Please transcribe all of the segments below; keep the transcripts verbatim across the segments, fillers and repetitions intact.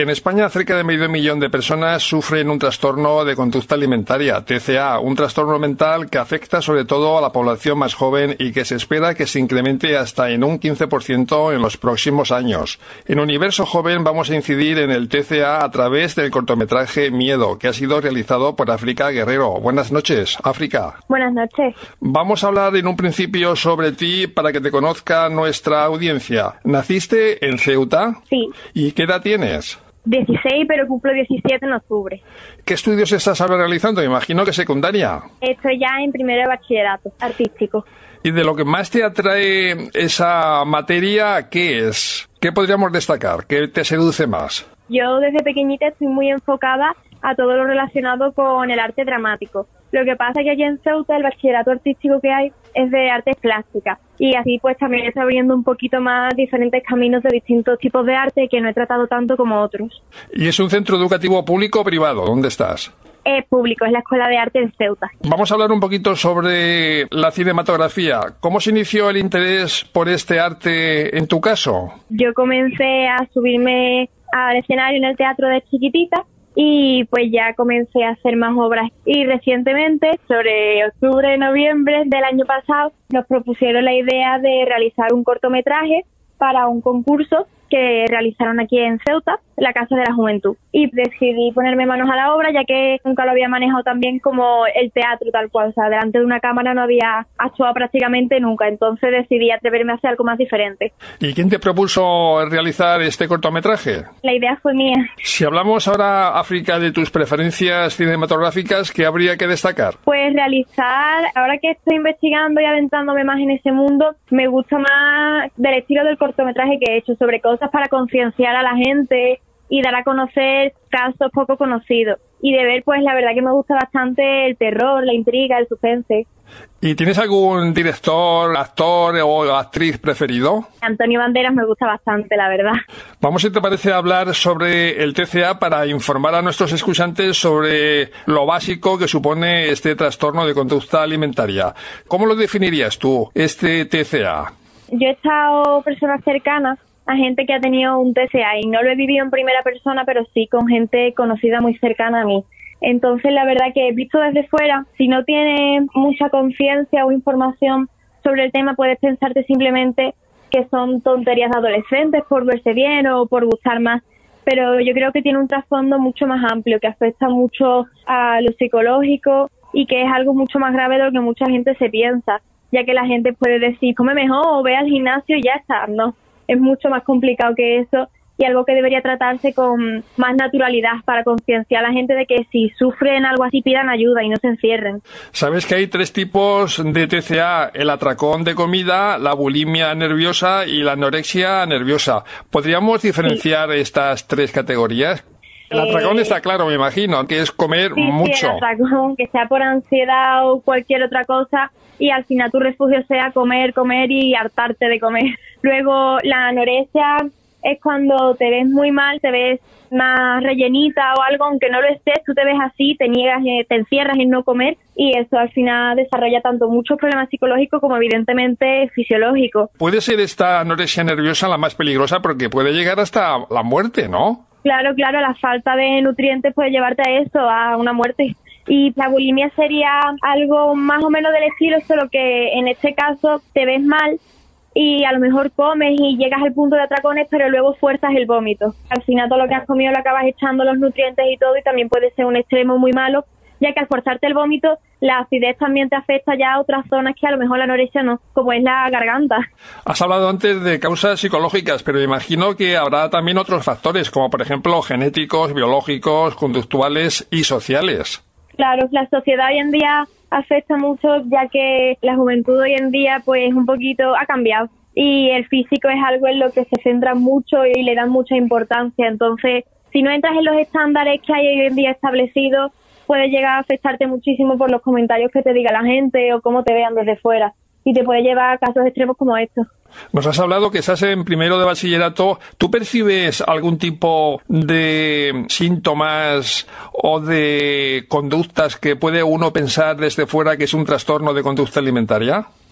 En España, cerca de medio millón de personas sufren un trastorno de conducta alimentaria, T C A, un trastorno mental que afecta sobre todo a la población más joven y que se espera que se incremente hasta en un quince por ciento en los próximos años. En Universo Joven vamos a incidir en el T C A a través del cortometraje Miedo, que ha sido realizado por África Guerrero. Buenas noches, África. Buenas noches. Vamos a hablar en un principio sobre ti para que te conozca nuestra audiencia. ¿Naciste en Ceuta? Sí. ¿Y qué edad tienes? dieciséis, pero cumplo diecisiete en octubre. ¿Qué estudios estás ahora realizando? Me imagino que secundaria. Estoy ya en primero de bachillerato artístico. ¿Y de lo que más te atrae esa materia, qué es? ¿Qué podríamos destacar? ¿Qué te seduce más? Yo desde pequeñita estoy muy enfocada a todo lo relacionado con el arte dramático. Lo que pasa es que allí en Ceuta el bachillerato artístico que hay es de artes plásticas y así pues también está abriendo un poquito más diferentes caminos de distintos tipos de arte que no he tratado tanto como otros. ¿Y es un centro educativo público o privado? ¿Dónde estás? Es público, es la Escuela de Arte de Ceuta. Vamos a hablar un poquito sobre la cinematografía. ¿Cómo se inició el interés por este arte en tu caso? Yo comencé a subirme al escenario en el teatro de chiquitita y pues ya comencé a hacer más obras. Y recientemente, sobre octubre, noviembre del año pasado, nos propusieron la idea de realizar un cortometraje para un concurso que realizaron aquí en Ceuta, la Casa de la Juventud. Y decidí ponerme manos a la obra, ya que nunca lo había manejado tan bien como el teatro tal cual. O sea, delante de una cámara no había actuado prácticamente nunca. Entonces decidí atreverme a hacer algo más diferente. ¿Y quién te propuso realizar este cortometraje? La idea fue mía. Si hablamos ahora, África, de tus preferencias cinematográficas, ¿qué habría que destacar? Pues realizar, ahora que estoy investigando y adentrándome más en ese mundo, me gusta más del estilo del cortometraje que he hecho, sobre cosas para concienciar a la gente y dar a conocer casos poco conocidos. Y de ver, pues la verdad que me gusta bastante el terror, la intriga, el suspense. ¿Y tienes algún director, actor o actriz preferido? Antonio Banderas me gusta bastante, la verdad. Vamos, si te parece, a hablar sobre el T C A para informar a nuestros escuchantes sobre lo básico que supone este trastorno de conducta alimentaria. ¿Cómo lo definirías tú, este T C A? Yo he estado personas cercanas a gente que ha tenido un T C A y no lo he vivido en primera persona, pero sí con gente conocida muy cercana a mí. Entonces, la verdad que visto desde fuera, si no tienes mucha conciencia o información sobre el tema, puedes pensarte simplemente que son tonterías de adolescentes por verse bien o por gustar más. Pero yo creo que tiene un trasfondo mucho más amplio, que afecta mucho a lo psicológico y que es algo mucho más grave de lo que mucha gente se piensa, ya que la gente puede decir, come mejor o ve al gimnasio y ya está. No, es mucho más complicado que eso y algo que debería tratarse con más naturalidad para concienciar a la gente de que si sufren algo así pidan ayuda y no se encierren. Sabes que hay tres tipos de T C A, el atracón de comida, la bulimia nerviosa y la anorexia nerviosa. ¿Podríamos diferenciar sí. estas tres categorías? El atracón eh, está claro, me imagino, que es comer sí, mucho. Sí, el atracón, que sea por ansiedad o cualquier otra cosa y al final tu refugio sea comer, comer y hartarte de comer. Luego la anorexia es cuando te ves muy mal, te ves más rellenita o algo, aunque no lo estés, tú te ves así, te niegas, te encierras en no comer y eso al final desarrolla tanto muchos problemas psicológicos como evidentemente fisiológicos. Puede ser esta anorexia nerviosa la más peligrosa porque puede llegar hasta la muerte, ¿no? Claro, claro, la falta de nutrientes puede llevarte a eso, a una muerte. Y la bulimia sería algo más o menos del estilo, solo que en este caso te ves mal y a lo mejor comes y llegas al punto de atracones, pero luego fuerzas el vómito. Al final todo lo que has comido lo acabas echando los nutrientes y todo, y también puede ser un extremo muy malo, ya que al forzarte el vómito, la acidez también te afecta ya a otras zonas que a lo mejor la anorexia no, como es la garganta. Has hablado antes de causas psicológicas, pero imagino que habrá también otros factores, como por ejemplo genéticos, biológicos, conductuales y sociales. Claro, la sociedad hoy en día afecta mucho, ya que la juventud hoy en día pues un poquito ha cambiado y el físico es algo en lo que se centra mucho y le dan mucha importancia. Entonces, si no entras en los estándares que hay hoy en día establecidos, puede llegar a afectarte muchísimo por los comentarios que te diga la gente o cómo te vean desde fuera. Y te puede llevar a casos extremos como estos. Nos has hablado que estás en primero de bachillerato. ¿Tú percibes algún tipo de síntomas o de conductas que puede uno pensar desde fuera que es un trastorno de conducta alimentaria?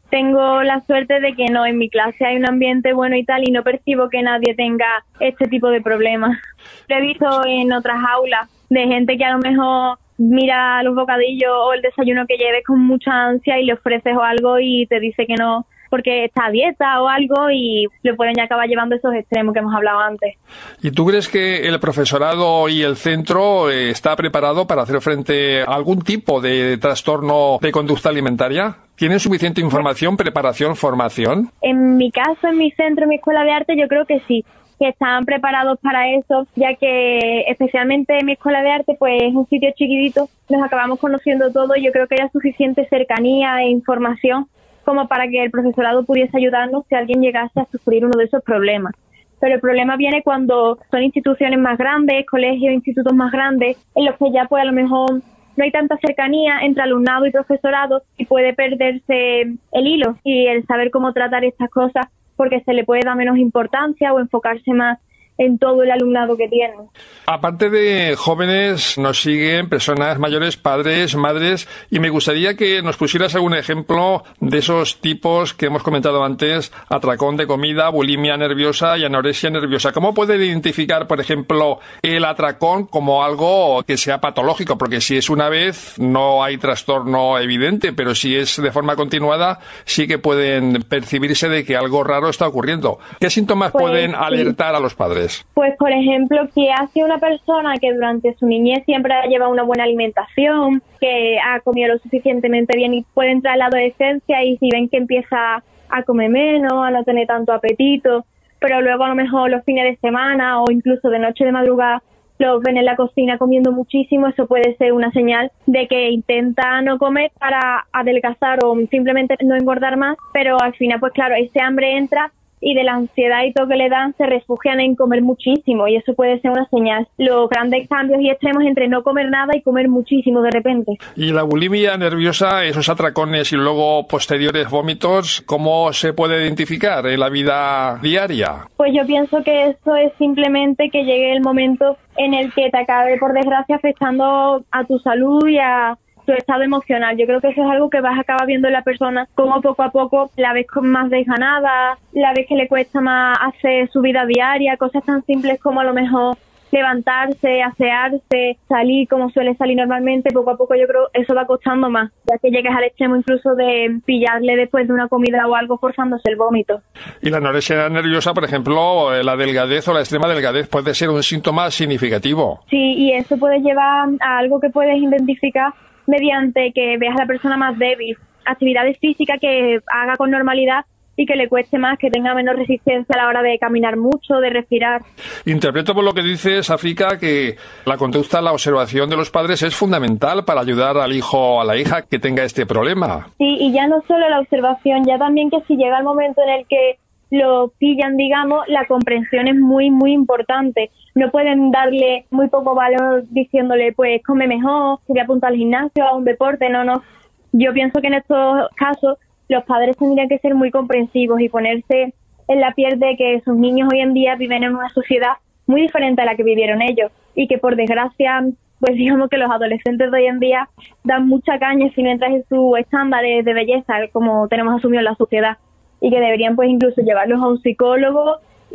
tengo la suerte de que no, en mi clase hay un ambiente bueno y tal, y no percibo que nadie tenga este tipo de problemas. Lo he visto en otras aulas de gente que a lo mejor mira los bocadillos o el desayuno que lleves con mucha ansia y le ofreces o algo y te dice que no porque está a dieta o algo, y lo pueden ya acabar llevando a esos extremos que hemos hablado antes. ¿Y tú crees que el profesorado y el centro eh, está preparado para hacer frente a algún tipo de trastorno de conducta alimentaria? ¿Tienen suficiente información, preparación, formación? En mi caso, en mi centro, en mi escuela de arte, yo creo que sí, que están preparados para eso, ya que especialmente en mi escuela de arte, pues es un sitio chiquitito, nos acabamos conociendo todo, y yo creo que hay suficiente cercanía e información como para que el profesorado pudiese ayudarnos si alguien llegase a sufrir uno de esos problemas. Pero el problema viene cuando son instituciones más grandes, colegios, institutos más grandes, en los que ya pues a lo mejor no hay tanta cercanía entre alumnado y profesorado y puede perderse el hilo y el saber cómo tratar estas cosas, porque se le puede dar menos importancia o enfocarse más en todo el alumnado que tienen. Aparte de jóvenes, nos siguen personas mayores, padres, madres, y me gustaría que nos pusieras algún ejemplo de esos tipos que hemos comentado antes: atracón de comida, bulimia nerviosa y anorexia nerviosa. ¿Cómo pueden identificar, por ejemplo, el atracón como algo que sea patológico? Porque si es una vez, no hay trastorno evidente, pero si es de forma continuada, sí que pueden percibirse de que algo raro está ocurriendo. ¿Qué síntomas pues, pueden sí. alertar a los padres? Pues, por ejemplo, que ha sido una persona que durante su niñez siempre ha llevado una buena alimentación, que ha comido lo suficientemente bien, y puede entrar en la adolescencia y si ven que empieza a comer menos, a no tener tanto apetito, pero luego a lo mejor los fines de semana o incluso de noche, de madrugada, los ven en la cocina comiendo muchísimo, eso puede ser una señal de que intenta no comer para adelgazar o simplemente no engordar más, pero al final, pues claro, ese hambre entra y de la ansiedad y todo que le dan se refugian en comer muchísimo, y eso puede ser una señal. Los grandes cambios y extremos entre no comer nada y comer muchísimo de repente. Y la bulimia nerviosa, esos atracones y luego posteriores vómitos, ¿cómo se puede identificar en la vida diaria? Pues yo pienso que eso es simplemente que llegue el momento en el que te acabe, por desgracia, afectando a tu salud y a tu estado emocional. Yo creo que eso es algo que vas a acabar viendo en la persona, como poco a poco la ves con más desganada, la ves que le cuesta más hacer su vida diaria, cosas tan simples como a lo mejor levantarse, asearse, salir como suele salir normalmente. Poco a poco yo creo eso va costando más, ya que llegas al extremo incluso de pillarle después de una comida o algo forzándose el vómito. Y la anorexia nerviosa, por ejemplo, la delgadez o la extrema delgadez puede ser un síntoma significativo. Sí, y eso puede llevar a algo que puedes identificar mediante que veas a la persona más débil, actividades físicas que haga con normalidad y que le cueste más, que tenga menos resistencia a la hora de caminar mucho, de respirar. Interpreto por lo que dices, África, que la conducta, la observación de los padres es fundamental para ayudar al hijo o a la hija que tenga este problema. Sí, y ya no solo la observación, ya también que si llega el momento en el que lo pillan, digamos, la comprensión es muy, muy importante. No pueden darle muy poco valor diciéndole, pues, come mejor, se voy a apuntar al gimnasio, a un deporte, no, no. Yo pienso que en estos casos los padres tendrían que ser muy comprensivos y ponerse en la piel de que sus niños hoy en día viven en una sociedad muy diferente a la que vivieron ellos, y que por desgracia, pues digamos que los adolescentes de hoy en día dan mucha caña si no entras en sus estándares de belleza, como tenemos asumido en la sociedad, y que deberían pues incluso llevarlos a un psicólogo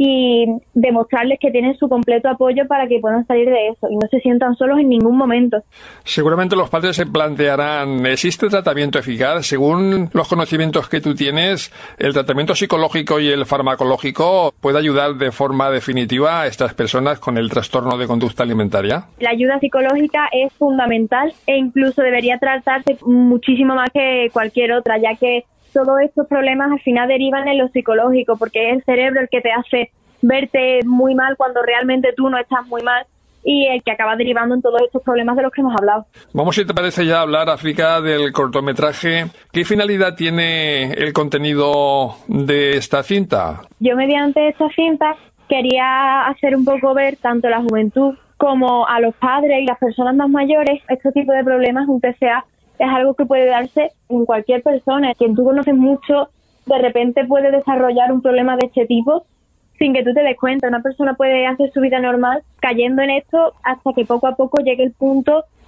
y demostrarles que tienen su completo apoyo para que puedan salir de eso y no se sientan solos en ningún momento. Seguramente los padres se plantearán, ¿existe tratamiento eficaz? Según los conocimientos que tú tienes, ¿el tratamiento psicológico y el farmacológico puede ayudar de forma definitiva a estas personas con el trastorno de conducta alimentaria? La ayuda psicológica es fundamental e incluso debería tratarse muchísimo más que cualquier otra, ya que todos estos problemas al final derivan en lo psicológico, porque es el cerebro el que te hace verte muy mal cuando realmente tú no estás muy mal, y el que acaba derivando en todos estos problemas de los que hemos hablado. Vamos, si te parece, ya hablar, África, del cortometraje. ¿Qué finalidad tiene el contenido de esta cinta? Yo, mediante esta cinta, quería hacer un poco ver tanto a la juventud como a los padres y las personas más mayores este tipo de problemas. Un T C A es algo que puede darse en cualquier persona. Quien tú conoces mucho, de repente puede desarrollar un problema de este tipo sin que tú te des cuenta. Una persona puede hacer su vida normal cayendo en esto hasta que poco a poco llegue el punto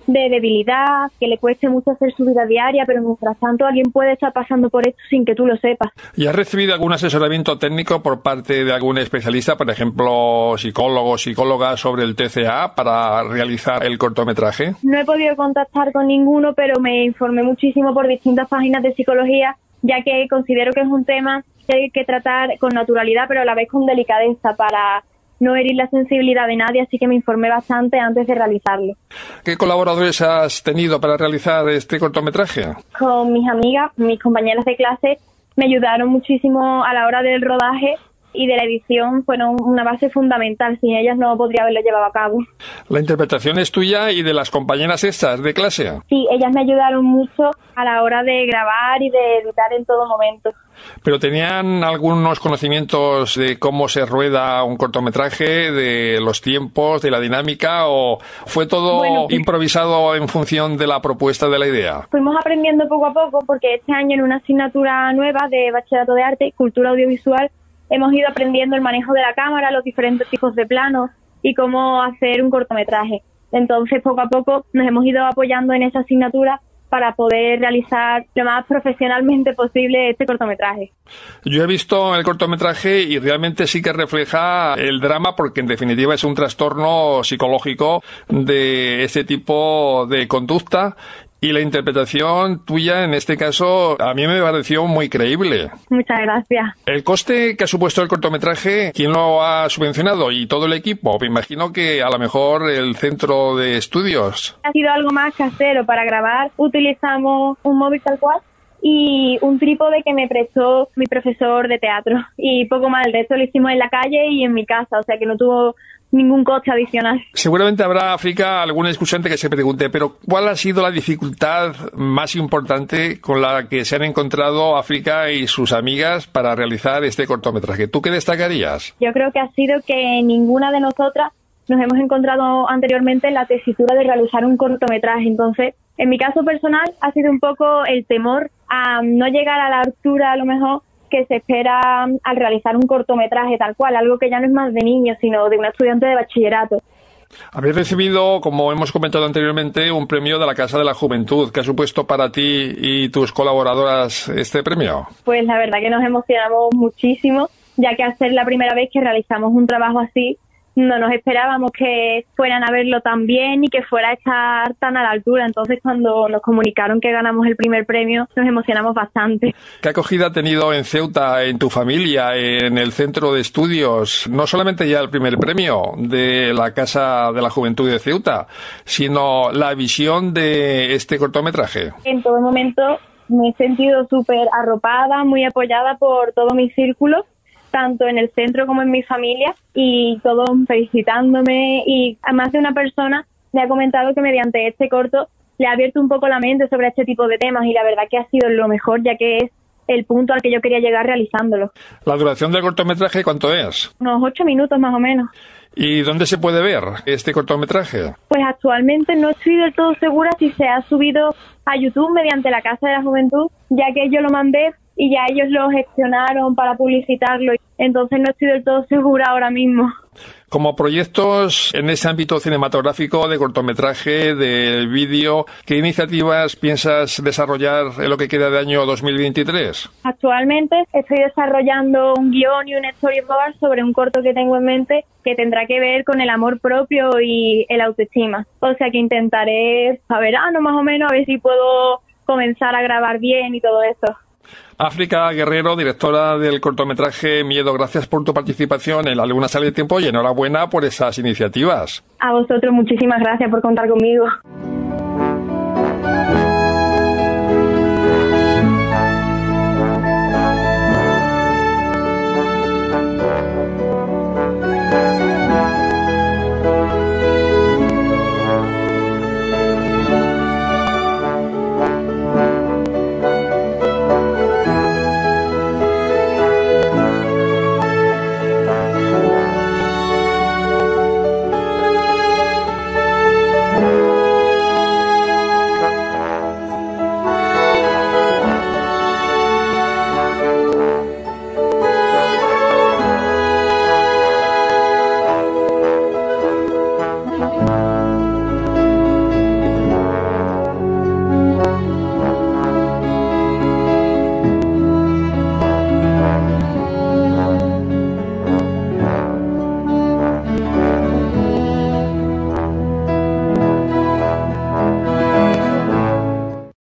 de debilidad, que le cueste mucho hacer su vida diaria, pero mientras tanto alguien puede estar pasando por esto sin que tú lo sepas. ¿Y has recibido algún asesoramiento técnico por parte de algún especialista, por ejemplo, psicólogo o psicóloga, sobre el T C A para realizar el cortometraje? No he podido contactar con ninguno, pero me informé muchísimo por distintas páginas de psicología, ya que considero que es un tema que hay que tratar con naturalidad, pero a la vez con delicadeza para no herir la sensibilidad de nadie, así que me informé bastante antes de realizarlo. ¿Qué colaboradores has tenido para realizar este cortometraje? Con mis amigas, mis compañeras de clase, me ayudaron muchísimo a la hora del rodaje y de la edición, fueron una base fundamental. Sin ellas no podría haberlo llevado a cabo. ¿La interpretación es tuya y de las compañeras estas de clase? Sí, ellas me ayudaron mucho a la hora de grabar y de editar en todo momento. ¿Pero tenían algunos conocimientos de cómo se rueda un cortometraje, de los tiempos, de la dinámica, o fue todo bueno, improvisado en función de la propuesta de la idea? Fuimos aprendiendo poco a poco, porque este año en una asignatura nueva de Bachillerato de Arte, Cultura Audiovisual, hemos ido aprendiendo el manejo de la cámara, los diferentes tipos de planos y cómo hacer un cortometraje. Entonces, poco a poco nos hemos ido apoyando en esa asignatura para poder realizar lo más profesionalmente posible este cortometraje. Yo he visto el cortometraje y realmente sí que refleja el drama, porque en definitiva es un trastorno psicológico de ese tipo de conducta. Y la interpretación tuya, en este caso, a mí me pareció muy creíble. Muchas gracias. ¿El coste que ha supuesto el cortometraje, quién lo ha subvencionado? ¿Y todo el equipo? Me imagino que a lo mejor el centro de estudios. Ha sido algo más casero. Para grabar utilizamos un móvil tal cual y un trípode que me prestó mi profesor de teatro. Y poco más, el resto lo hicimos en la calle y en mi casa, o sea que no tuvo ningún coste adicional. Seguramente habrá, África, algún escuchante que se pregunte, pero ¿cuál ha sido la dificultad más importante con la que se han encontrado África y sus amigas para realizar este cortometraje? ¿Tú qué destacarías? Yo creo que ha sido que ninguna de nosotras nos hemos encontrado anteriormente en la tesitura de realizar un cortometraje. Entonces, en mi caso personal, ha sido un poco el temor a no llegar a la altura, a lo mejor, que se espera al realizar un cortometraje tal cual, algo que ya no es más de niños, sino de un estudiante de bachillerato. Habéis recibido, como hemos comentado anteriormente, un premio de la Casa de la Juventud. ¿Qué ha supuesto para ti y tus colaboradoras este premio? Pues la verdad que nos emocionamos muchísimo, ya que al ser la primera vez que realizamos un trabajo así, no nos esperábamos que fueran a verlo tan bien y que fuera a estar tan a la altura. Entonces, cuando nos comunicaron que ganamos el primer premio, nos emocionamos bastante. ¿Qué acogida ha tenido en Ceuta, en tu familia, en el centro de estudios? No solamente ya el primer premio de la Casa de la Juventud de Ceuta, sino la visión de este cortometraje. En todo momento me he sentido súper arropada, muy apoyada por todo mi círculo, tanto en el centro como en mi familia, y todos felicitándome, y a más de una persona me ha comentado que mediante este corto le ha abierto un poco la mente sobre este tipo de temas, y la verdad que ha sido lo mejor, ya que es el punto al que yo quería llegar realizándolo. ¿La duración del cortometraje cuánto es? Unos ocho minutos más o menos. ¿Y dónde se puede ver este cortometraje? Pues actualmente no estoy del todo segura si se ha subido a YouTube mediante la Casa de la Juventud, ya que yo lo mandé y ya ellos lo gestionaron para publicitarlo, entonces no estoy del todo segura ahora mismo. Como proyectos en ese ámbito cinematográfico, de cortometraje, del vídeo, ¿qué iniciativas piensas desarrollar en lo que queda de año dos mil veintitrés? Actualmente estoy desarrollando un guión y un storyboard sobre un corto que tengo en mente que tendrá que ver con el amor propio y el autoestima. O sea que intentaré a verano más o menos a ver si puedo comenzar a grabar bien y todo eso. África Guerrero, directora del cortometraje Miedo, gracias por tu participación en La Luna Sale de Tiempo y enhorabuena por esas iniciativas. A vosotros muchísimas gracias por contar conmigo.